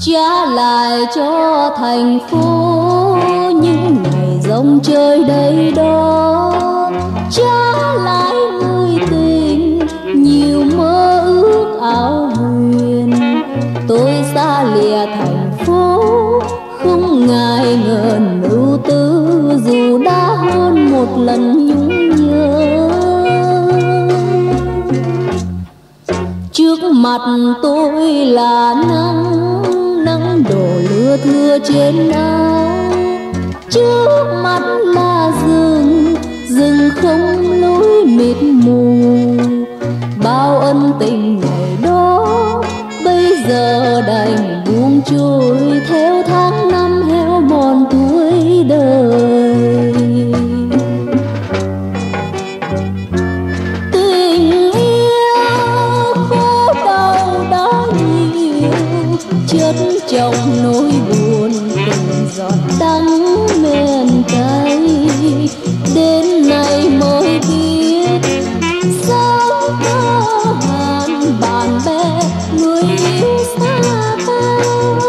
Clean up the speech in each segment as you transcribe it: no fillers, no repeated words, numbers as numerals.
trả lại cho thành phố những ngày rong chơi đây đó, trả lại người tình nhiều mơ ước ảo huyền. Tôi xa lìa thành phố không ngại ngần ưu tư, dù đã hơn một lần nhung nhớ. Trước mặt tôi là nắng, nắng đổ lưa thưa trên áo. Trước mắt là rừng, rừng không lối mịt mù. Bao ân tình ngày đó bây giờ đành buông trôi theo tháng năm heo mòn tuổi đời. Tình yêu khổ đau đã nhiều, chất chồng nỗi buồn từng giọt đắng men cay. Đến nay mới biết sao có hạn bạn bè người yêu xa ta.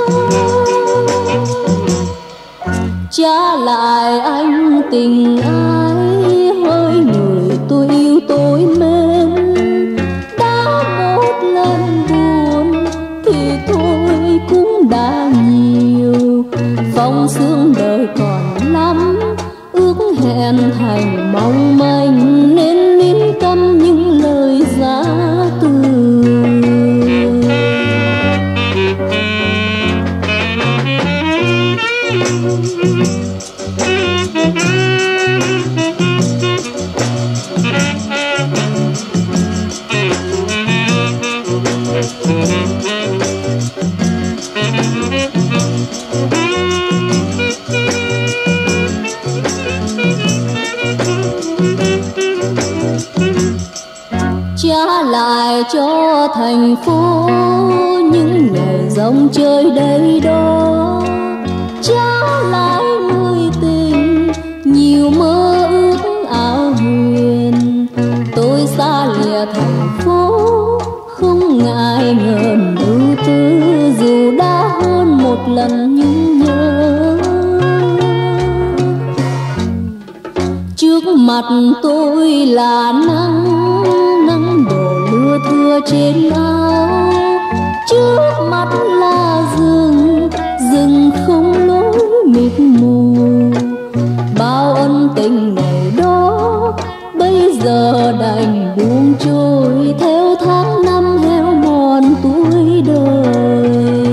Trả lại anh tình ai hỡi người tôi yêu tôi mến. Đã một lần buồn thì thôi cũng đã nhiều. Phong sương đời còn lắm, ước hẹn thành mong manh nên nín câm những lời giá từ. Trả lại cho thành phố những ngày rong chơi đây đó, trả lại người tình nhiều mơ ước ảo huyền. Tôi xa lìa thành phố không ngại ngần ưu tư, dù đã hơn một lần nhung nhớ. Trước mặt tôi là nắng, nắng đổ lưa thưa trên áo. Trước mắt là rừng, rừng không lối mịt mù. Bao ân tình ngày đó bây giờ đành buông trôi theo tháng năm heo mòn tuổi đời.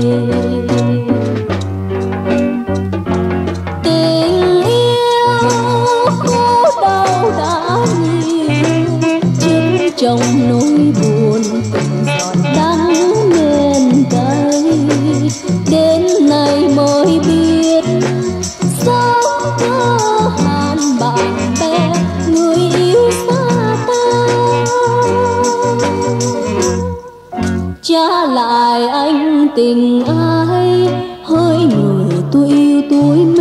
Tình yêu khổ đau đã nhiều, chứa trong nỗi buồn từng giọt đắng men cay. Đến nay mới biết sao có hạn bạn bè người yêu xa ta. Trả lại anh tình ai hỡi người tôi yêu tôi